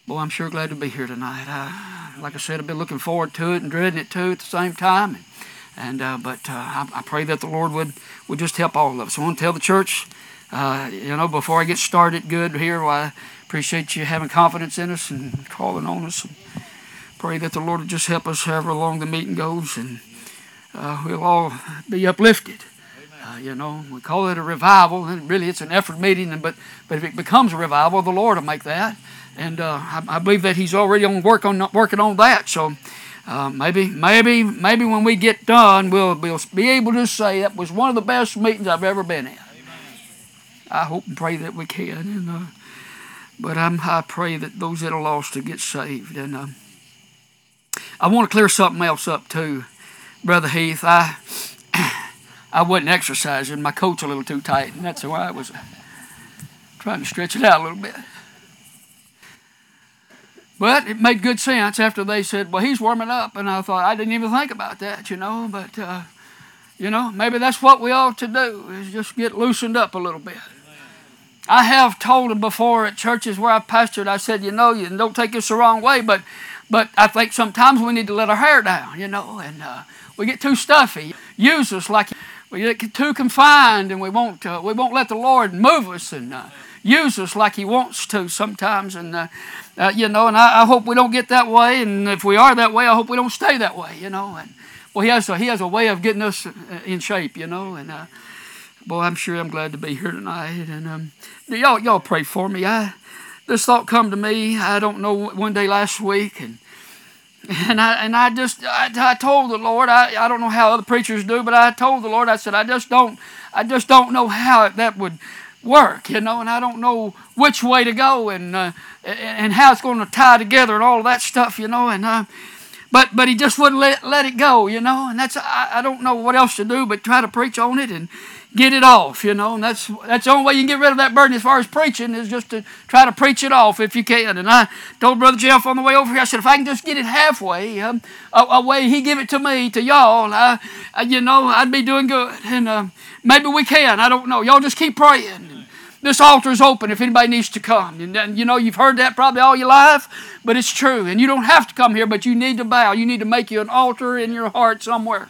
Boy, I'm sure glad to be here tonight. Like I said, I've been looking forward to it and dreading it too at the same time. But I pray that the Lord would just help all of us. I want to tell the church, before I get started good here, well, I appreciate you having confidence in us and calling on us. And pray that the Lord would just help us however long the meeting goes, and we'll all be uplifted. We call it a revival, and really it's an effort meeting. But if it becomes a revival, the Lord will make that. And I believe that He's already working on that. So maybe when we get done, we'll be able to say that was one of the best meetings I've ever been in. I hope and pray that we can. But I pray that those that are lost to get saved. And I want to clear something else up too, Brother Heath. I wasn't exercising. My coat's a little too tight, and that's why I was trying to stretch it out a little bit. But it made good sense after they said, well, he's warming up. And I thought, I didn't even think about that, But, maybe that's what we ought to do, is just get loosened up a little bit. I have told them before at churches where I've pastored, I said, you don't take this the wrong way, but I think sometimes we need to let our hair down, and we get too stuffy. Use us like we get too confined, and we won't let the Lord move us and use us like He wants to sometimes. And and I hope we don't get that way. And if we are that way, I hope we don't stay that way. And He has a way of getting us in shape. And boy, I'm sure I'm glad to be here tonight. And y'all pray for me. This thought come to me. I don't know, one day last week, and I told the Lord, I don't know how other preachers do, but I told the Lord, I said, I just don't know how that would work, and I don't know which way to go, and how it's going to tie together and all of that stuff, but He just wouldn't let it go, and I don't know what else to do but try to preach on it and get it off, and that's the only way you can get rid of that burden as far as preaching, is just to try to preach it off if you can. And I told Brother Jeff on the way over here, I said, if I can just get it halfway, a way He give it to me, to y'all, I'd be doing good. And maybe we can, I don't know. Y'all just keep praying. This altar is open if anybody needs to come. And you've heard that probably all your life, but it's true. And you don't have to come here, but you need to bow. You need to make you an altar in your heart somewhere.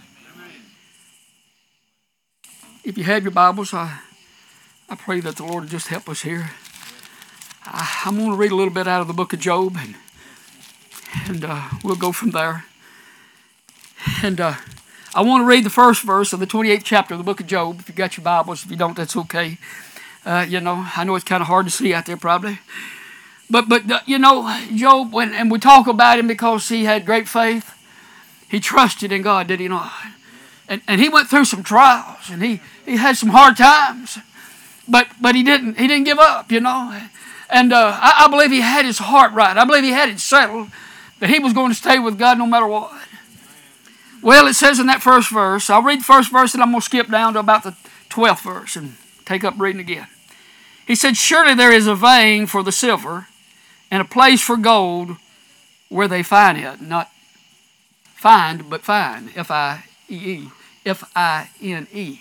If you have your Bibles, I pray that the Lord will just help us here. I'm going to read a little bit out of the book of Job, and we'll go from there. And I want to read the first verse of the 28th chapter of the book of Job. If you got your Bibles, if you don't, that's okay. I know it's kind of hard to see out there probably. But Job, and we talk about him because he had great faith. He trusted in God, did he not? And he went through some trials, and he had some hard times, but he didn't give up, And I believe he had his heart right. I believe he had it settled that he was going to stay with God no matter what. Well, it says in that first verse, I'll read the first verse and I'm going to skip down to about the 12th verse and take up reading again. He said, surely there is a vein for the silver and a place for gold where they find it. Not find, but find. F-I-E-E. F-I-N-E.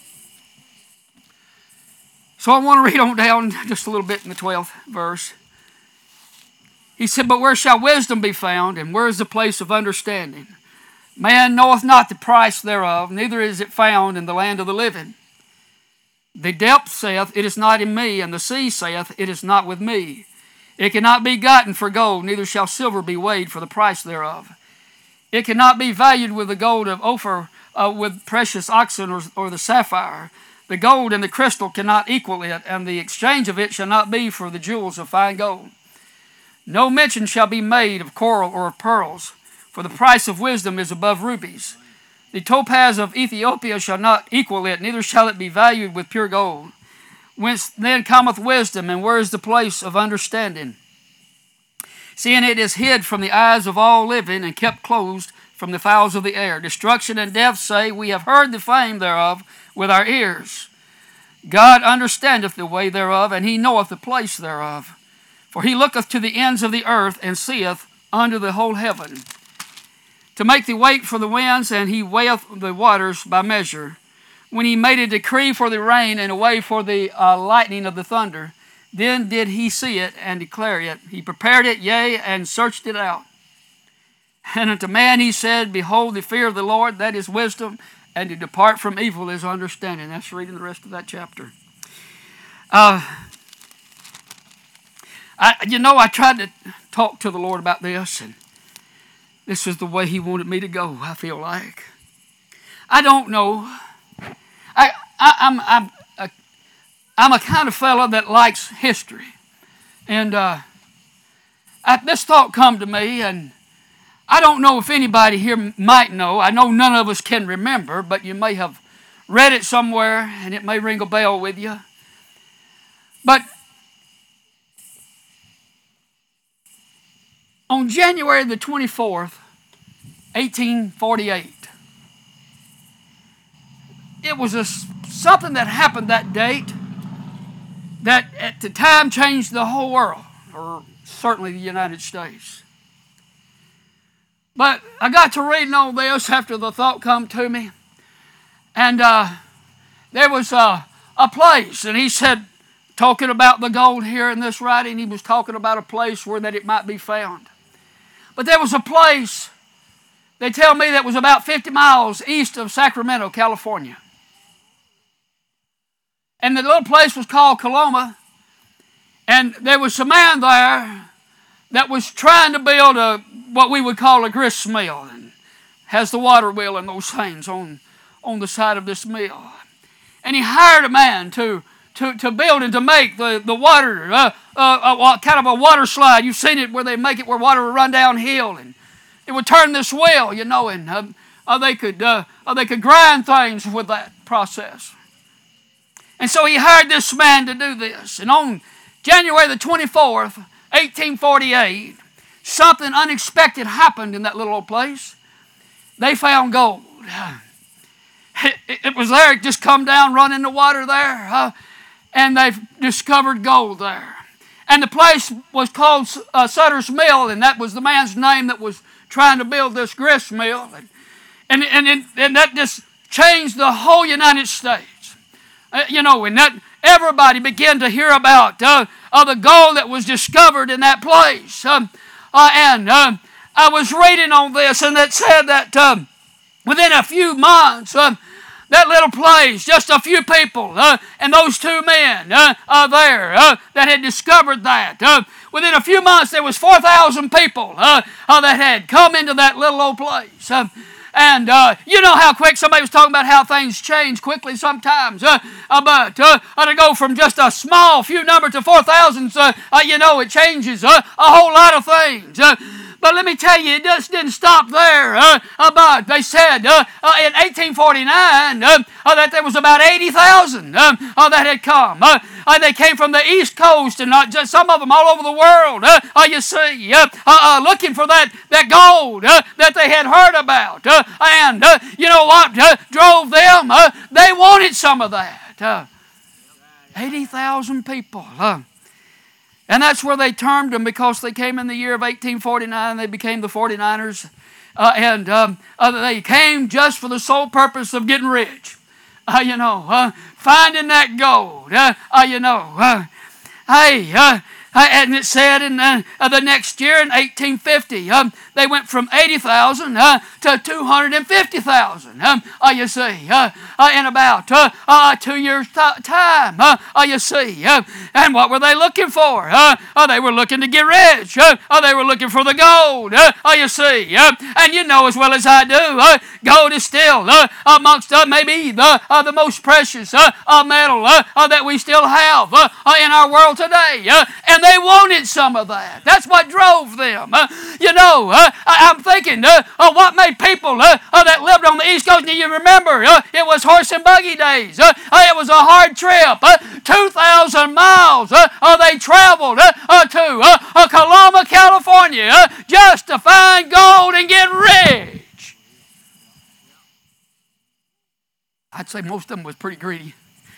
So I want to read on down just a little bit in the 12th verse. He said, but where shall wisdom be found, and where is the place of understanding? Man knoweth not the price thereof, neither is it found in the land of the living. The depth saith, it is not in me, and the sea saith, it is not with me. It cannot be gotten for gold, neither shall silver be weighed for the price thereof. It cannot be valued with the gold of Ophir, with precious oxen or the sapphire. The gold and the crystal cannot equal it, and the exchange of it shall not be for the jewels of fine gold. No mention shall be made of coral or of pearls, for the price of wisdom is above rubies. The topaz of Ethiopia shall not equal it, neither shall it be valued with pure gold. Whence then cometh wisdom, and where is the place of understanding? Seeing it is hid from the eyes of all living, and kept closed from the fowls of the air. Destruction and death say, we have heard the fame thereof with our ears. God understandeth the way thereof, and He knoweth the place thereof. For He looketh to the ends of the earth, and seeth under the whole heaven. To make the weight for the winds, and He weigheth the waters by measure. When He made a decree for the rain, and a way for the lightning of the thunder, Then did he see it and declare it. He prepared it, yea, and searched it out. And unto man he said, behold, the fear of the Lord, that is wisdom, and to depart from evil is understanding. That's reading the rest of that chapter. I tried to talk to the Lord about this, and this is the way he wanted me to go, I feel like. I don't know. I'm a kind of fellow that likes history. And this thought come to me, and I don't know if anybody here might know. I know none of us can remember, but you may have read it somewhere, and it may ring a bell with you. But on January the 24th, 1848, it was something that happened that date that at the time changed the whole world, or certainly the United States. But I got to reading all this after the thought come to me, and there was a place, and he said, talking about the gold here in this writing, he was talking about a place where that it might be found. But there was a place, they tell me, that was about 50 miles east of Sacramento, California. And the little place was called Coloma, and there was a man there that was trying to build what we would call a grist mill, and has the water wheel and those things on the side of this mill. And he hired a man to build and to make the water, kind of a water slide. You've seen it where they make it where water will run downhill, and it would turn this wheel, and they could grind things with that process. And so he hired this man to do this. And on January the 24th, 1848, something unexpected happened in that little old place. They found gold. It was there. It just come down, run in the water there. And they discovered gold there. And the place was called Sutter's Mill, and that was the man's name that was trying to build this grist mill. And that just changed the whole United States. And that everybody began to hear about the gold that was discovered in that place. And I was reading on this, and it said that within a few months, that little place, just a few people, and those two men there that had discovered that. Within a few months, there was 4,000 people that had come into that little old place. And you know how quick somebody was talking about how things change quickly sometimes. But to go from just a small few number to 4,000, it changes a whole lot of things. But let me tell you, it just didn't stop there. But they said in 1849 that there was about 80,000 that had come. They came from the East Coast, and not just some of them all over the world. You see, looking for that gold that they had heard about. And you know what drove them? They wanted some of that. 80,000 people. And that's where they termed them, because they came in the year of 1849. They became the 49ers. They came just for the sole purpose of getting rich. Finding that gold. And it said in the next year, in 1850, they went from 80,000 to 250,000. You see, in about 2 years' time. You see, and what were they looking for? They were looking to get rich. They were looking for the gold. You see, and you know as well as I do, gold is still amongst maybe the most precious metal that we still have in our world today. And they wanted some of that. That's what drove them. I'm thinking, what made people that lived on the East Coast, do you remember? It was horse and buggy days. It was a hard trip. 2,000 miles they traveled to Coloma, California, just to find gold and get rich. I'd say most of them was pretty greedy,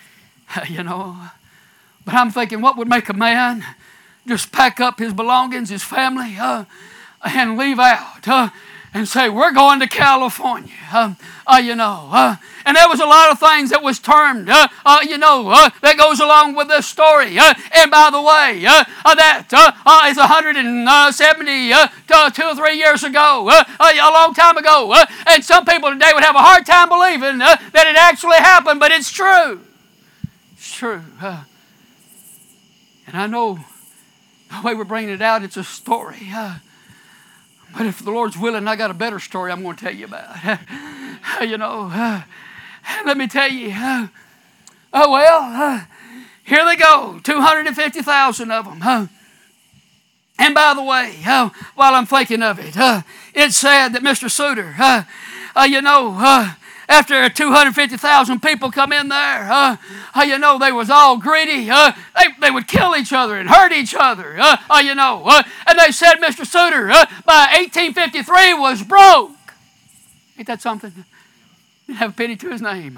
But I'm thinking, what would make a man just pack up his belongings, his family, and leave out and say, we're going to California. And there was a lot of things that was termed, that goes along with this story. And by the way, that is 170, 2 or 3 years ago, a long time ago. And some people today would have a hard time believing that it actually happened, but it's true. It's true. And I know the way we're bringing it out, it's a story. But if the Lord's willing, I got a better story I'm going to tell you about. Let me tell you. Here they go, 250,000 of them. And by the way, while I'm thinking of it, it's sad that Mr. Suter, after 250,000 people come in there, they was all greedy. They would kill each other and hurt each other, and they said Mr. Suter, by 1853, was broke. Ain't that something? Didn't have a penny to his name.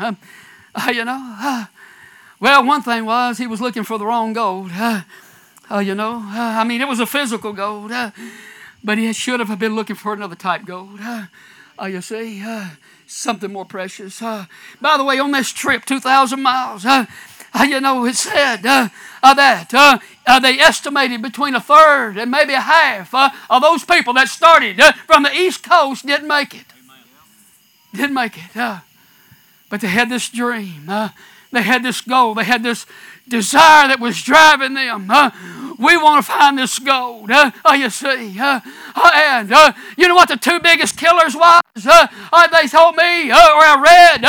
Well, one thing was he was looking for the wrong gold. It was a physical gold, but he should have been looking for another type gold. You see, something more precious. By the way, on this trip, 2,000 miles, it said that they estimated between a third and maybe a half of those people that started from the East Coast didn't make it. Didn't make it. But they had this dream. They had this goal. They had this desire that was driving them. We want to find this gold. You see. And you know what the two biggest killers was? They told me, or I read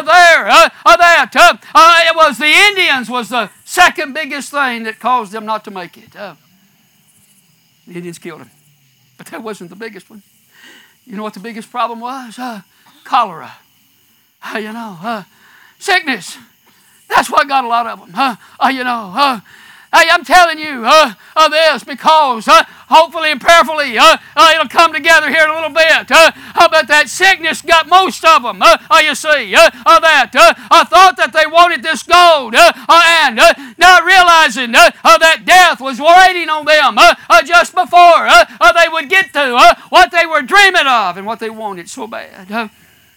that it was the Indians was the second biggest thing that caused them not to make it. The Indians killed them. But that wasn't the biggest one. You know what the biggest problem was? Cholera. Sickness. That's what got a lot of them. Hey, I'm telling you this because hopefully and prayerfully it'll come together here in a little bit. But that sickness got most of them. You see, I thought that they wanted this gold and not realizing that death was waiting on them just before they would get to what they were dreaming of and what they wanted so bad.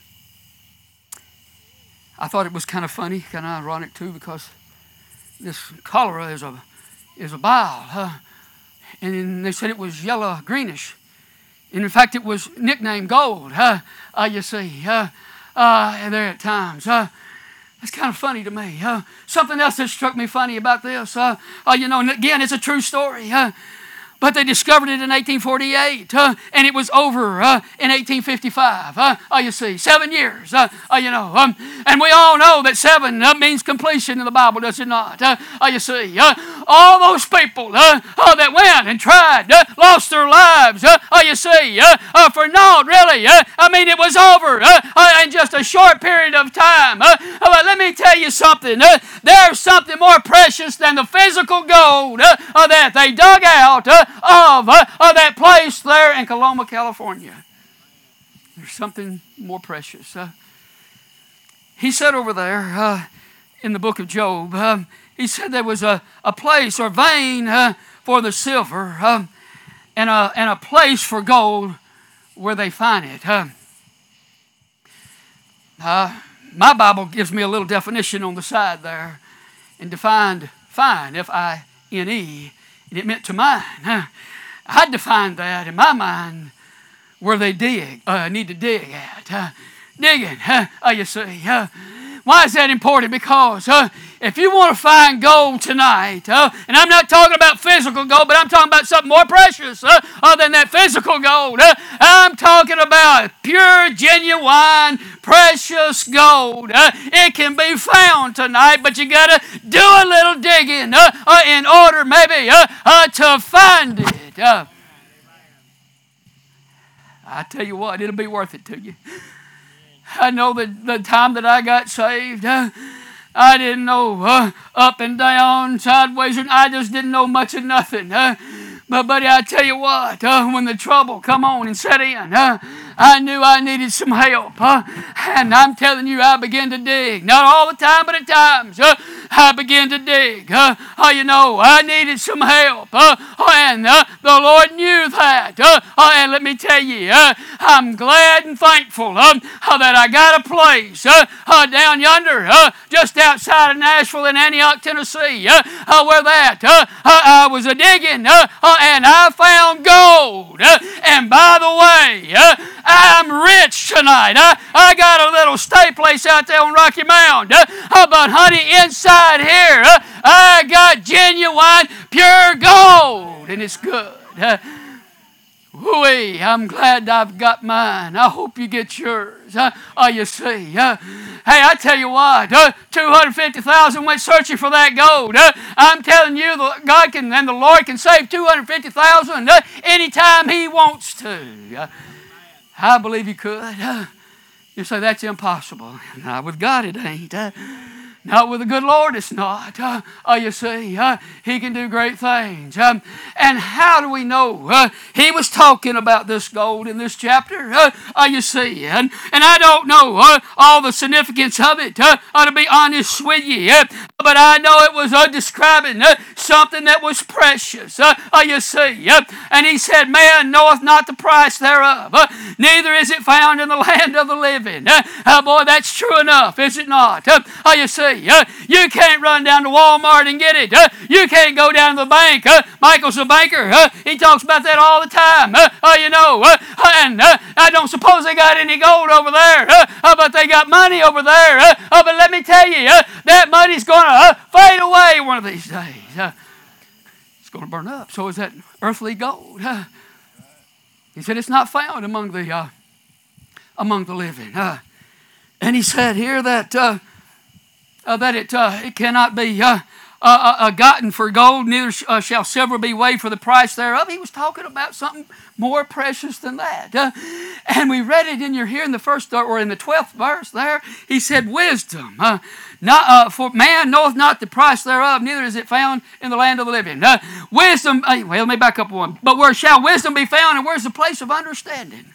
I thought it was kind of funny, kind of ironic too, because this cholera is a bile, and they said it was yellow greenish, and in fact it was nicknamed gold. You see, there at times. That's kind of funny to me. Something else that struck me funny about this, and again, it's a true story. But they discovered it in 1848, and it was over in 1855. You see, 7 years. And we all know that 7 means completion in the Bible, does it not? You see, all those people that went and tried, lost their lives. You see, for naught, really. It was over in just a short period of time. But let me tell you something. There's something more precious than the physical gold that they dug out of that place there in Coloma, California. There's something more precious. He said over there in the book of Job, he said there was a place or vein for the silver and a place for gold where they find it. My Bible gives me a little definition on the side there and defined find, F-I-N-E, and it meant to mine. I defined that in my mind where they need to dig at. Digging, you see. Why is that important? Because if you want to find gold tonight, and I'm not talking about physical gold, but I'm talking about something more precious than that physical gold. I'm talking about pure, genuine, precious gold. It can be found tonight, but you got to do a little digging in order maybe to find it. I tell you what, it'll be worth it to you. I know that the time that I got saved, I didn't know up and down, sideways, and I just didn't know much of nothing. But buddy, I tell you what, when the trouble come on and set in, I knew I needed some help. And I'm telling you, I began to dig. Not all the time, but at times. I began to dig. I needed some help. And the Lord knew that. And let me tell you, I'm glad and thankful that I got a place down yonder, just outside of Nashville in Antioch, Tennessee, where I was digging, and I found gold. And by the way, I'm rich tonight. I got a little stay place out there on Rocky Mound. But honey, inside here, I got genuine, pure gold, and it's good. Whoo-wee, I'm glad I've got mine. I hope you get yours. You see. Hey, I tell you what, 250,000 went searching for that gold. I'm telling you, God can and the Lord can save 250,000 anytime He wants to. I believe He could. You say that's impossible. Not with God, it ain't. Not with the good Lord, it's not. You see, He can do great things. And how do we know? He was talking about this gold in this chapter. You see, and I don't know all the significance of it, to be honest with you. But I know it was describing something that was precious. You see, and He said, "Man knoweth not the price thereof, neither is it found in the land of the living." Boy, that's true enough, is it not? You see, you can't run down to Walmart and get it. You can't go down to the bank. Michael's a banker. He talks about that all the time. And I don't suppose they got any gold over there, but they got money over there. But let me tell you, that money's going to fade away one of these days. It's going to burn up. So is that earthly gold. He said it's not found among the living. And He said here that it cannot be gotten for gold, neither shall silver be weighed for the price thereof. He was talking about something more precious than that. And we read it here in the first or in the 12th verse there. He said, "Wisdom, for man knoweth not the price thereof, neither is it found in the land of the living." Wisdom, let me back up one. "But where shall wisdom be found, and where's the place of understanding?"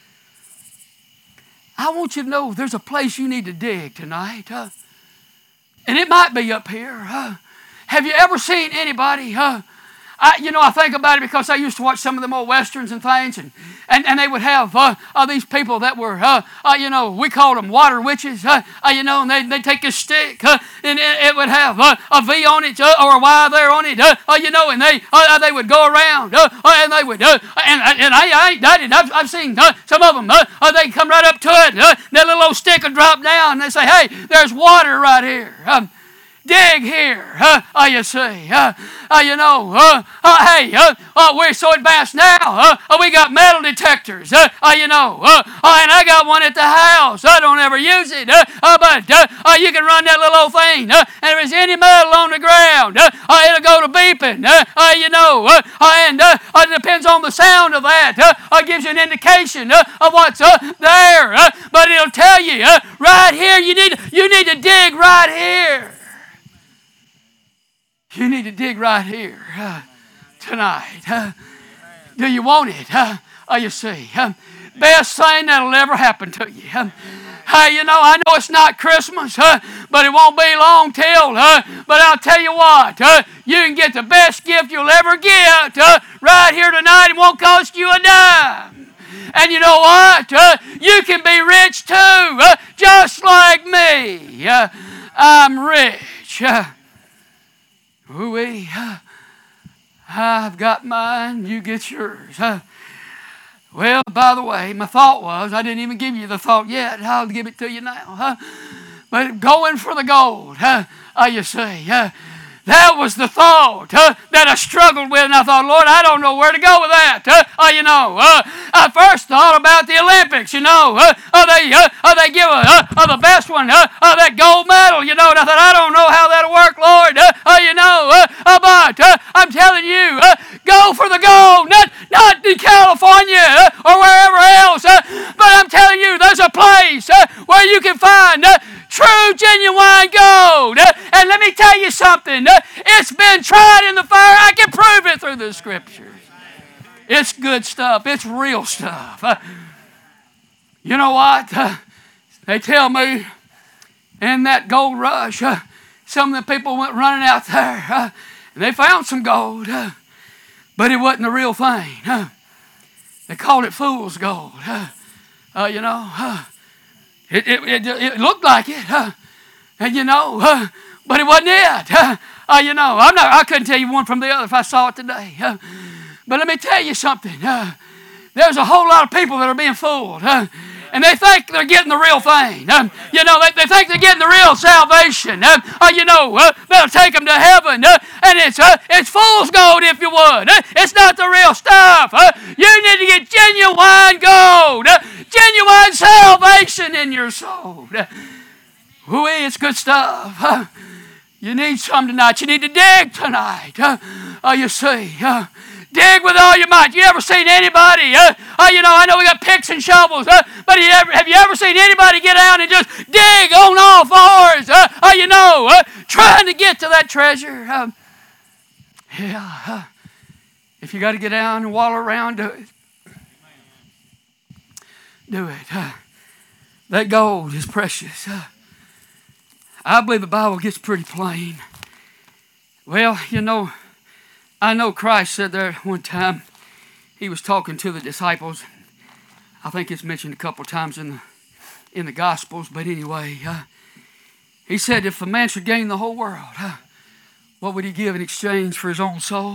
I want you to know there's a place you need to dig tonight. And it might be up here. Have you ever seen anybody? I think about it because I used to watch some of them old westerns and things, and they would have these people that were, we called them water witches, and they'd take a stick, and it would have a V on it or a Y there on it, and they would go around, and they would, and I ain't done it. I've seen some of them, they come right up to it, and that little old stick would drop down, and they say, "Hey, there's water right here. Dig here." You see. We're so advanced now. We got metal detectors. And I got one at the house. I don't ever use it. But you can run that little old thing. And if there's any metal on the ground, it'll go to beeping. And it depends on the sound of that. It gives you an indication of what's there. But it'll tell you right here. You need to dig right here. You need to dig right here tonight. Do you want it? You see. Best thing that'll ever happen to you. I know it's not Christmas, but it won't be long till. But I'll tell you what, you can get the best gift you'll ever get right here tonight. It won't cost you a dime. And you know what? You can be rich too, just like me. I'm rich. Ooh-wee. I've got mine, you get yours. Well, by the way, my thought was, I didn't even give you the thought yet. I'll give it to you now. But going for the gold, you see, that was the thought that I struggled with. And I thought, Lord, I don't know where to go with that. I first thought about the Olympics, they give the best one, that gold medal, and I thought, I don't know how that'll work, Lord, but I'm telling you, go for the gold, not in California or wherever else, but I'm telling you, there's a place where you can find true, genuine gold. And let me tell you something. It's been tried in the fire. I can prove it through the Scriptures. It's good stuff. It's real stuff. You know what? They tell me in that gold rush, some of the people went running out there and they found some gold, but it wasn't the real thing. They called it fool's gold. It looked like it, and but it wasn't it. I couldn't tell you one from the other if I saw it today. But let me tell you something. There's a whole lot of people that are being fooled. And they think they're getting the real thing. They think they're getting the real salvation. That'll take them to heaven. And it's fool's gold, if you would. It's not the real stuff. You need to get genuine gold. Genuine salvation in your soul. It's good stuff. You need some tonight. You need to dig tonight. You see. Dig with all your might. You ever seen anybody? I know we got picks and shovels, but have you ever seen anybody get out and just dig on all fours? Trying to get to that treasure. If you got to get down and wallow around, do it. Do it. That gold is precious. I believe the Bible gets pretty plain. Well, I know Christ said there one time, he was talking to the disciples. I think it's mentioned a couple times in the Gospels, but anyway, he said, if a man should gain the whole world, what would he give in exchange for his own soul?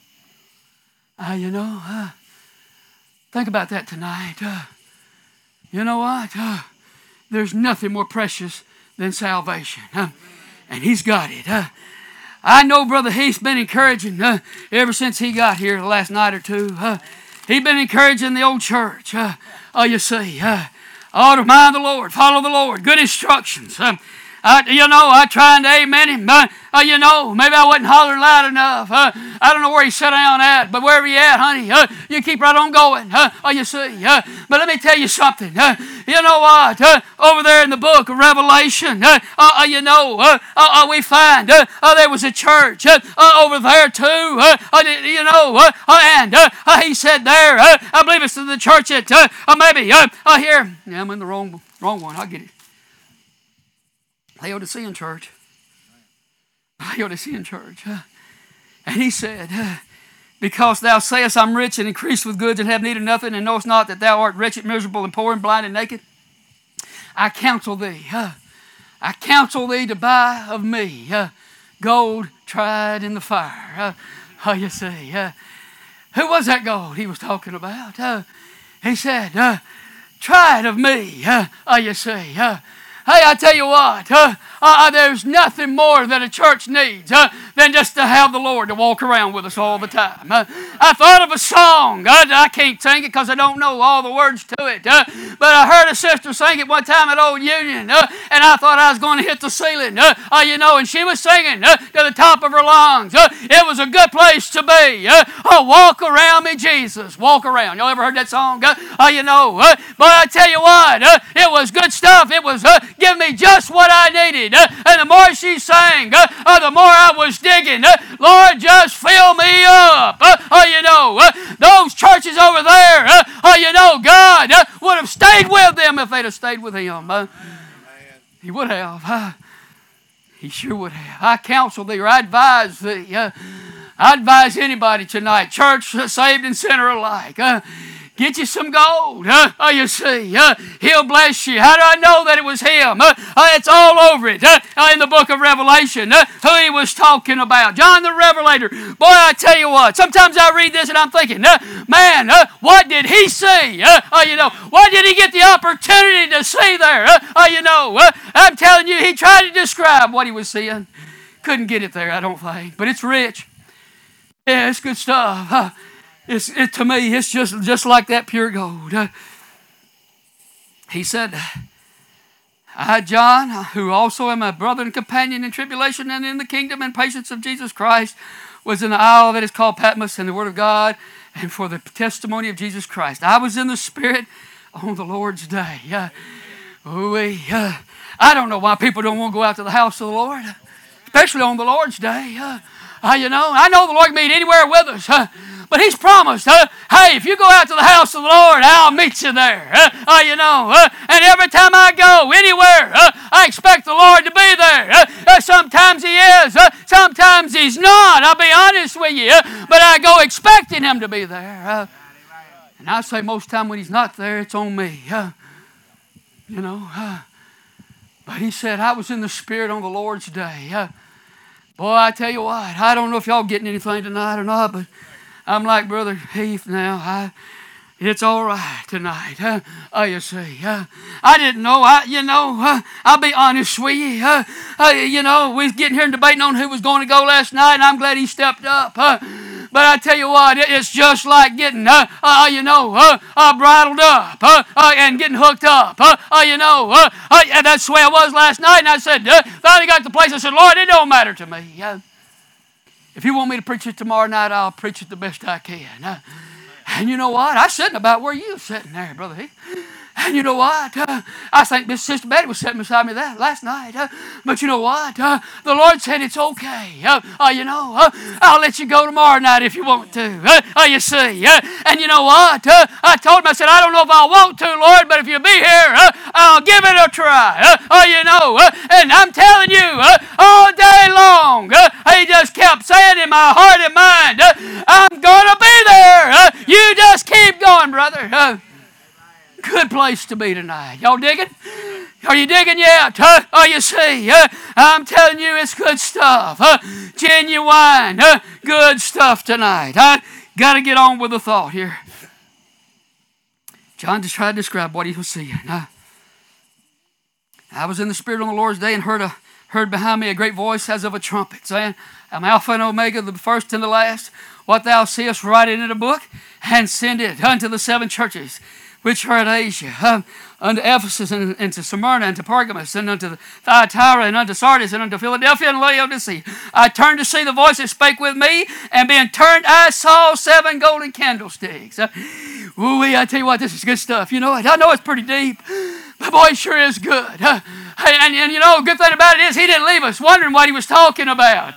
Think about that tonight. You know what? There's nothing more precious than salvation, and he's got it. I know Brother Heath's been encouraging ever since he got here the last night or two. He's been encouraging the old church. You see, to mind the Lord, follow the Lord, good instructions. I tried to amen him. Maybe I wasn't hollering loud enough. I don't know where he sat down at, but wherever you at, honey, you keep right on going. You see. But let me tell you something. You know what? Over there in the book of Revelation, we find there was a church over there too. And he said there, I believe it's the church at maybe here. Yeah, I'm in the wrong one. I'll get it. Laodicean church. Laodicean church. And he said, because thou sayest, I'm rich and increased with goods and have need of nothing, and knowest not that thou art wretched, miserable, and poor, and blind, and naked. I counsel thee to buy of me gold tried in the fire. You see. Who was that gold he was talking about? He said, tried of me. You see. Hey, I tell you what, there's nothing more that a church needs than just to have the Lord to walk around with us all the time. I thought of a song. I can't sing it because I don't know all the words to it. But I heard a sister sing it one time at Old Union, and I thought I was going to hit the ceiling. And she was singing to the top of her lungs. It was a good place to be. Walk around me, Jesus. Walk around. Y'all ever heard that song? But I tell you what, it was good stuff. It was giving me just what I needed. And the more she sang, the more I was digging. Lord, just fill me up. Those churches over there, God would have stayed with them if they'd have stayed with him. He would have. He sure would have. I counsel thee, or I advise thee. I advise anybody tonight, church, saved and sinner alike. Get you some gold. You see. He'll bless you. How do I know that it was him? It's all over it in the book of Revelation. Who he was talking about. John the Revelator. Boy, I tell you what. Sometimes I read this and I'm thinking, man, what did he see? What did he get the opportunity to see there? I'm telling you, he tried to describe what he was seeing. Couldn't get it there, I don't think. But it's rich. Yeah, it's good stuff. To me, it's just like that pure gold. He said, I, John, who also am a brother and companion in tribulation and in the kingdom and patience of Jesus Christ, was in the isle that is called Patmos in the word of God and for the testimony of Jesus Christ. I was in the Spirit on the Lord's day. I don't know why people don't want to go out to the house of the Lord, especially on the Lord's day. I know the Lord can meet anywhere with us. But He's promised, hey, if you go out to the house of the Lord, I'll meet you there. And every time I go anywhere, I expect the Lord to be there. Sometimes He is, sometimes He's not. I'll be honest with you. But I go expecting Him to be there. And I say most of the time when He's not there, it's on me. But He said, I was in the Spirit on the Lord's day. Boy, I tell you what, I don't know if y'all getting anything tonight or not, but I'm like Brother Heath now. It's all right tonight. You see, I didn't know. I'll be honest with you. We was getting here and debating on who was going to go last night, and I'm glad he stepped up. But I tell you what, it's just like getting, bridled up and getting hooked up. That's the way I was last night. And I said, finally got to the place. I said, Lord, it don't matter to me. If you want me to preach it tomorrow night, I'll preach it the best I can. And you know what? I was sitting about where you were sitting there, Brother Heath. And you know what? I think Miss Sister Betty was sitting beside me last night. But you know what? The Lord said it's okay. I'll let you go tomorrow night if you want to. You see. And you know what? I told him, I said, I don't know if I want to, Lord, but if you'll be here, I'll give it a try. And I'm telling you, all day long, He just kept saying in my heart and mind, I'm going to be there. You just keep going, brother. Good place to be tonight. Y'all digging? Are you digging yet? You see, I'm telling you, it's good stuff. Genuine, good stuff tonight. Got to get on with the thought here. John just tried to describe what he was seeing. I was in the Spirit on the Lord's day and heard behind me a great voice as of a trumpet, saying, I'm Alpha and Omega, the first and the last. What thou seest, write it in a book, and send it unto the 7 churches which are at Asia, unto Ephesus, and to Smyrna, and to Pergamos, and unto Thyatira, and unto Sardis, and unto Philadelphia, and Laodicea. I turned to see the voice that spake with me, and being turned, I saw 7 golden candlesticks. Ooh-wee, I tell you what, this is good stuff. You know it. I know it's pretty deep, but boy, it sure is good. And good thing about it is He didn't leave us wondering what He was talking about.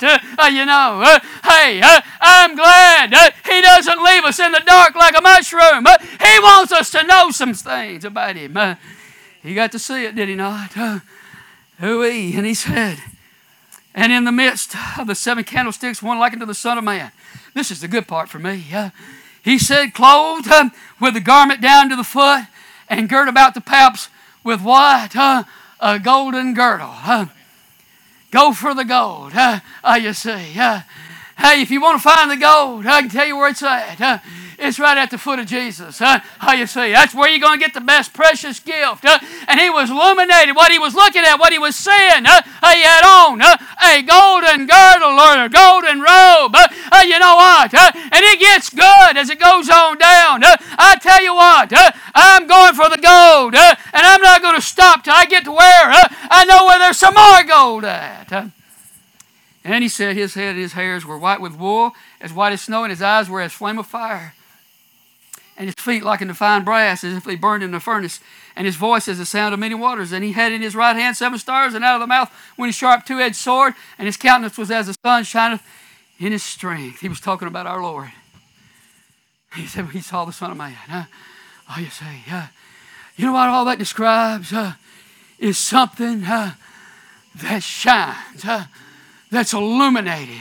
I'm glad He doesn't leave us in the dark like a mushroom. He wants us to know some things about Him. He got to see it, did He not? And He said, and in the midst of the 7 candlesticks, one likened to the Son of Man. This is the good part for me. He said, clothed with the garment down to the foot, and girt about the paps with what? A golden girdle. Go for the gold. You see. Hey, if you want to find the gold, I can tell you where it's at. It's right at the foot of Jesus. You see. That's where you're going to get the best precious gift. And He was illuminated. What He was looking at, what He was seeing. He had on a golden girdle or a golden robe. You know what? And it gets good as it goes on down. I tell you what. I'm going for the gold. And I'm not going to stop till I get to where I know where there's some more gold at. And He said His head and His hairs were white with wool, as white as snow, and His eyes were as flame of fire. And His feet like unto fine brass, as if they burned in a furnace. And His voice as the sound of many waters. And He had in His right hand 7 stars, and out of the mouth went a sharp 2-edged sword. And His countenance was as the sun shineth in His strength. He was talking about our Lord. He said He saw the Son of Man. You say, you know what all that describes? Is something that shines. That's illuminated.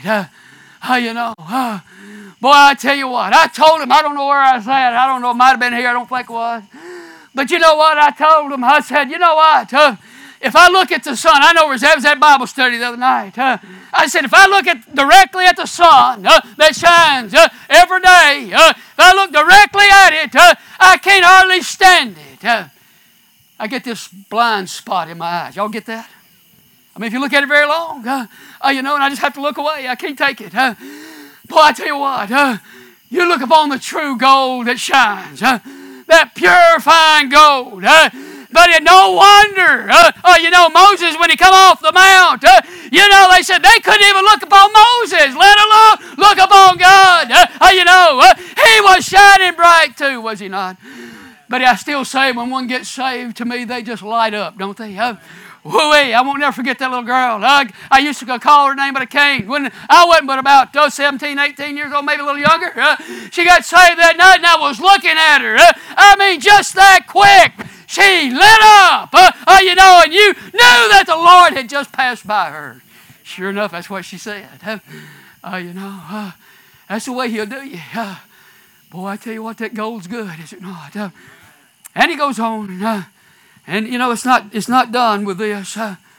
Boy, I tell you what, I told him, I don't know where I was at. I don't know, it might have been here, I don't think it was. But you know what, I told him, I said, you know what, if I look at the sun, I know there was that Bible study the other night. I said, if I look directly at the sun that shines every day, if I look directly at it, I can't hardly stand it. I get this blind spot in my eyes. Y'all get that? I mean, if you look at it very long, and I just have to look away. I can't take it. Boy, I tell you what, you look upon the true gold that shines, that pure, fine gold. But it no wonder, Moses, when he come off the mount, they said they couldn't even look upon Moses, let alone look upon God. He was shining bright too, was he not? But I still say when one gets saved, to me, they just light up, don't they? Woo-wee, I won't never forget that little girl. I used to call her name, but I can't. When I wasn't but about 17, 18 years old, maybe a little younger. She got saved that night, and I was looking at her. I mean, just that quick. She lit up, and you knew that the Lord had just passed by her. Sure enough, that's what she said. That's the way He'll do you. Boy, I tell you what, that gold's good, is it not? And he goes on, and it's not done with this.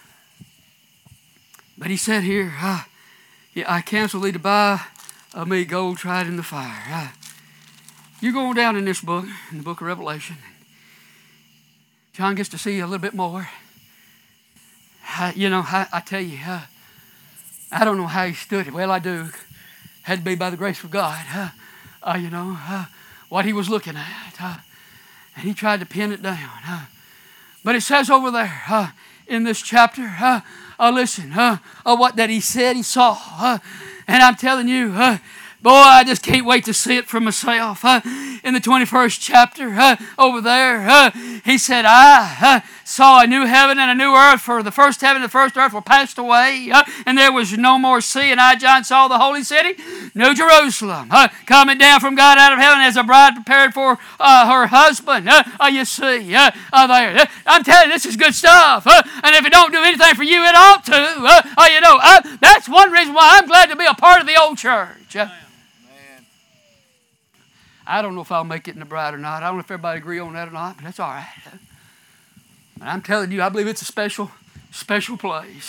But he said here, I counsel thee to buy of me gold tried in the fire. You're going down in this book, in the book of Revelation. John gets to see a little bit more. I tell you, I don't know how he stood it. Well, I do. Had to be by the grace of God. What he was looking at. And he tried to pin it down. But it says over there in this chapter, listen, what that he said he saw. And I'm telling you, boy, I just can't wait to see it for myself. In the 21st chapter over there, he said, I saw a new heaven and a new earth, for the first heaven and the first earth were passed away, and there was no more sea. And I, John, saw the holy city, New Jerusalem, coming down from God out of heaven as a bride prepared for her husband. You see, there. I'm telling you, this is good stuff. And if it don't do anything for you, it ought to. That's one reason why I'm glad to be a part of the old church. I don't know if I'll make it in the bride or not. I don't know if everybody agree on that or not, but that's all right. But I'm telling you, I believe it's a special place.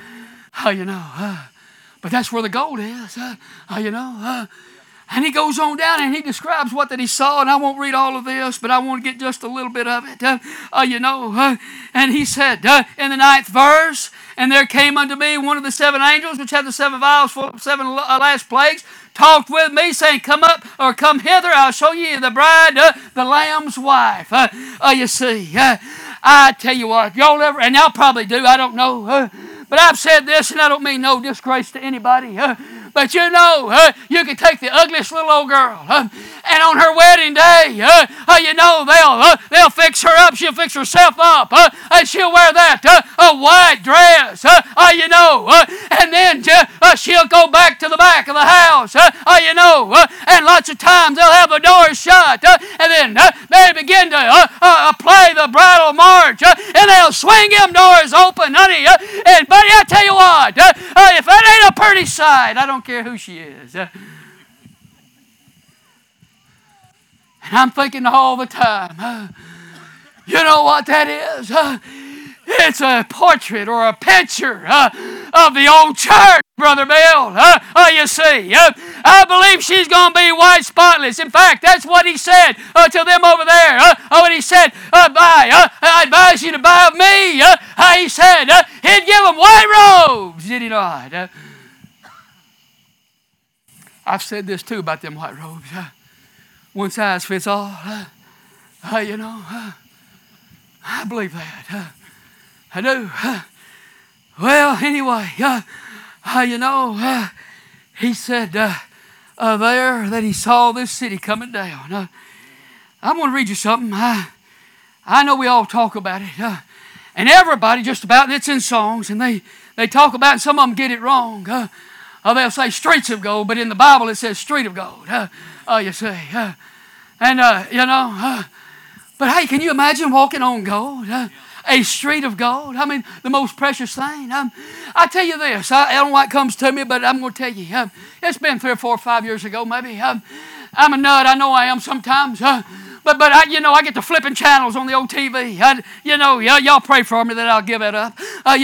But that's where the gold is. And he goes on down and he describes what that he saw, and I won't read all of this, but I want to get just a little bit of it. And he said in the 9th verse, and there came unto me one of the 7 angels, which had the 7 vials full of 7 last plagues, talked with me, saying, come up or come hither, I'll show you the bride, the Lamb's wife. You see, I tell you what, if y'all ever, and y'all probably do, I don't know, but I've said this, and I don't mean no disgrace to anybody, but you can take the ugliest little old girl, and on her wedding day, they'll fix her up. She'll fix herself up, and she'll wear that a white dress, and then she'll go back to the back of the house, and lots of times they'll have the doors shut, and then they begin to play the bridal march, and they'll swing them doors open, honey. And buddy, I tell you what, if that ain't a pretty sight, I don't care who she is. And I'm thinking all the time, you know what that is? It's a portrait or a picture of the old church, Brother Bill. You see, I believe she's going to be white spotless. In fact, that's what he said to them over there. When he said, I advise you to buy of me. He said he'd give them white robes, did he not? I've said this too about them white robes. One size fits all. I believe that. I do. Well, anyway, he said there that he saw this city coming down. I want to read you something. I know we all talk about it. And everybody just about, and it's in songs, and they talk about it, and some of them get it wrong. They'll say streets of gold, but in the Bible it says street of gold. You see. But hey, can you imagine walking on gold? A street of gold. I mean, the most precious thing. I tell you this. I don't know why it comes to me, but I'm going to tell you. It's been 3 or 4 or 5 years ago, maybe. I'm a nut. I know I am sometimes. But I get to flipping channels on the old TV. Y'all pray for me that I'll give it up. I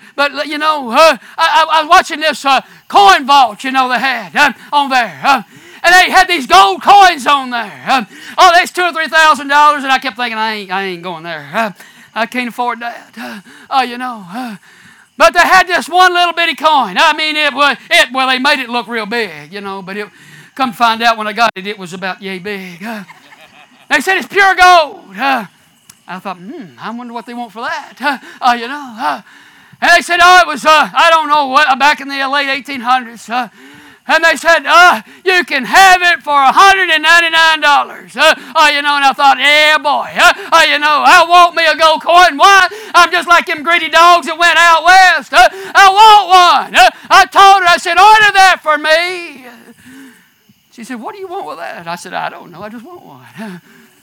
was watching this coin vault, they had on there. And they had these gold coins on there. That's $2,000 or $3,000, and I kept thinking, I ain't going there. I can't afford that. But they had this one little bitty coin. I mean, they made it look real big, but come to find out when I got it, it was about yay big. They said it's pure gold. I thought, I wonder what they want for that. And they said, it was, I don't know what, back in the late 1800s. And they said, you can have it for $199. And I thought, yeah, boy. I want me a gold coin. Why? I'm just like them greedy dogs that went out west. I want one. I told her, I said, order that for me. She said, what do you want with that? I said, I don't know. I just want one.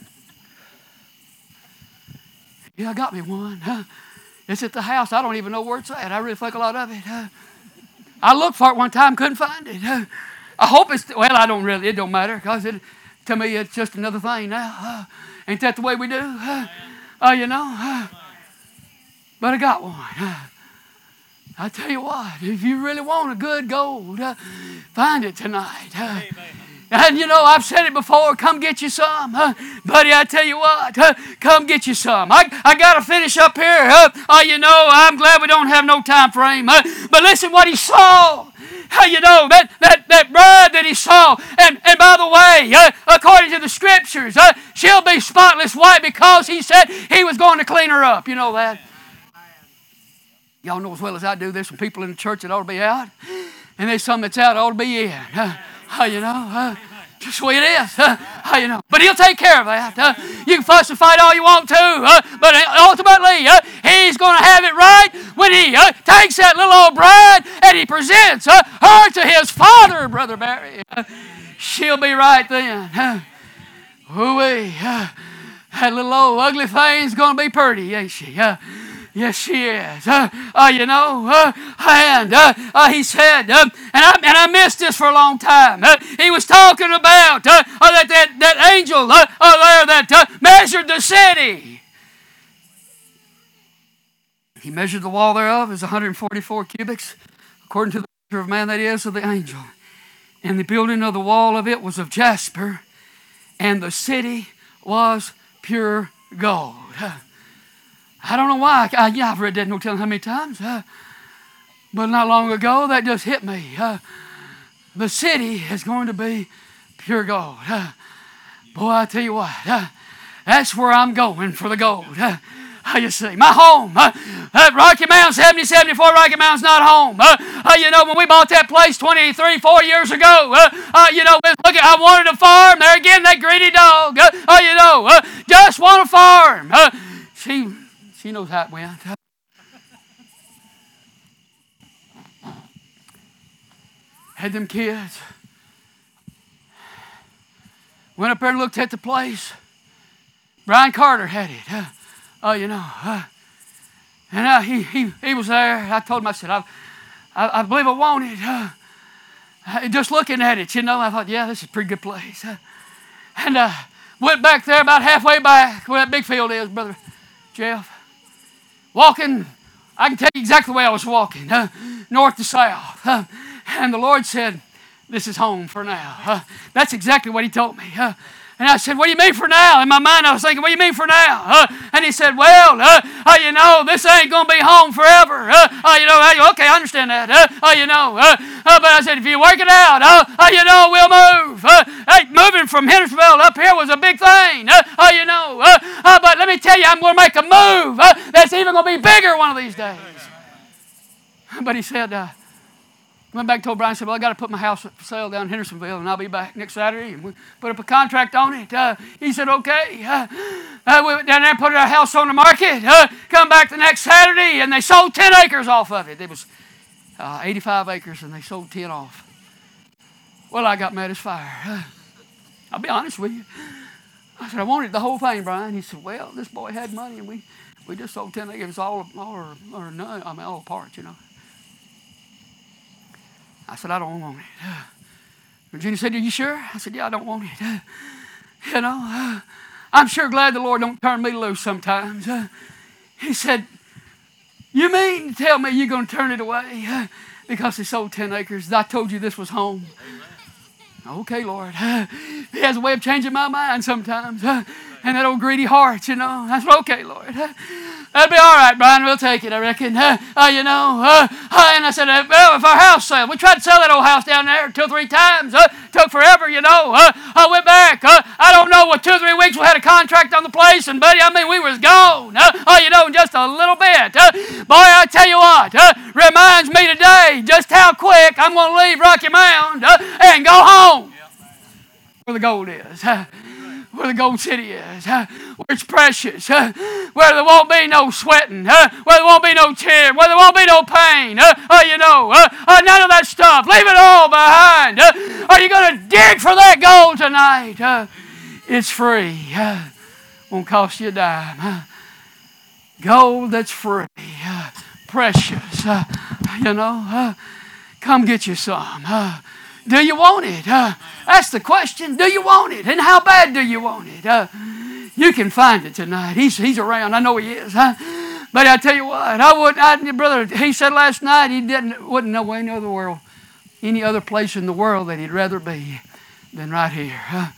Yeah, I got me one. It's at the house. I don't even know where it's at. I really think a lot of it. I looked for it one time, couldn't find it. I hope it's, well, I don't really, it don't matter, because to me it's just another thing now. Ain't that the way we do? But I got one. I tell you what, if you really want a good gold, find it tonight. And I've said it before, come get you some. Buddy, I tell you what, come get you some. I got to finish up here. I'm glad we don't have no time frame. But listen what he saw. That bride that he saw. And by the way, according to the scriptures, she'll be spotless white because he said he was going to clean her up. You know that? Y'all know as well as I do, there's some people in the church that ought to be out. And there's some that's out that ought to be in. Just the way it is. But he'll take care of that. You can fuss and fight all you want to, but ultimately he's going to have it right when he takes that little old bride and he presents her to his father, Brother Barry. She'll be right then. Ooh-wee. That little old ugly thing's going to be pretty, ain't she? Yes, she is. And he said, and I missed this for a long time. He was talking about that angel there that measured the city. He measured the wall thereof is 144 cubits, according to the measure of man that is of the angel. And the building of the wall of it was of jasper, and the city was pure gold. I don't know why. I've read that no telling how many times. But not long ago, that just hit me. The city is going to be pure gold. Boy, I tell you what, that's where I'm going for the gold. You see, my home, Rocky Mountain, 7074 Rocky Mountain's not home. When we bought that place 4 years ago, I wanted a farm. There again, that greedy dog, just want a farm. She knows how it went. Had them kids. Went up there and looked at the place. Brian Carter had it. And he was there. I told him, I said, I believe I want it. Just looking at it, I thought, yeah, this is a pretty good place. And went back there about halfway back where that big field is, Brother Jeff. Walking, I can tell you exactly the way I was walking, north to south. And the Lord said, this is home for now. That's exactly what he told me. And I said, what do you mean for now? In my mind, I was thinking, what do you mean for now? And he said, well, this ain't going to be home forever. Okay, I understand that. But I said, if you work it out, we'll move. Moving from Hendersonville up here was a big thing. But let me tell you, I'm going to make a move that's even going to be bigger one of these days. But he said, went back and told Brian, said, well, I got to put my house for sale down in Hendersonville, and I'll be back next Saturday. And we put up a contract on it. He said, okay. We went down there and put our house on the market. Come back the next Saturday, and they sold 10 acres off of it. It was 85 acres, and they sold 10 off. Well, I got mad as fire. I'll be honest with you. I said, I wanted the whole thing, Brian. He said, well, this boy had money, and we just sold 10 acres, all or none. I mean, all apart, I said, I don't want it. Virginia said, are you sure? I said, yeah, I don't want it. I'm sure glad the Lord don't turn me loose sometimes. He said, you mean to tell me you're going to turn it away because he sold 10 acres? I told you this was home. Okay, Lord. He has a way of changing my mind sometimes. And that old greedy heart, I said, okay, Lord. That'd be all right, Brian. We'll take it, I reckon. And I said, well, if our house sells, we tried to sell that old house down there 2 or 3 times. Took forever, I went back. I don't know, what 2 or 3 weeks we had a contract on the place, and buddy, we was gone. In just a little bit. Boy, I tell you what, reminds me today just how quick I'm going to leave Rocky Mound and go home. Where the gold is. Where the gold city is, where it's precious, where there won't be no sweating, where there won't be no tear, where there won't be no pain, none of that stuff. Leave it all behind. Are you going to dig for that gold tonight? It's free. Won't cost you a dime. Gold that's free, precious. Come get you some. Do you want it? That's the question. Do you want it? And how bad do you want it? You can find it tonight. He's around. I know he is. But I tell you what, brother, he said last night he wouldn't know any other place in the world that he'd rather be than right here.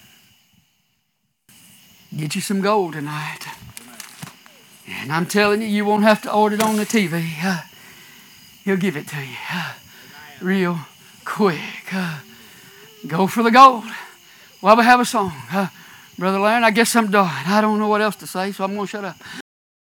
Get you some gold tonight. And I'm telling you, you won't have to order it on the TV. He'll give it to you real quick. Go for the gold. Well, we have a song. Brother Larry, I guess I'm done. I don't know what else to say, so I'm going to shut up.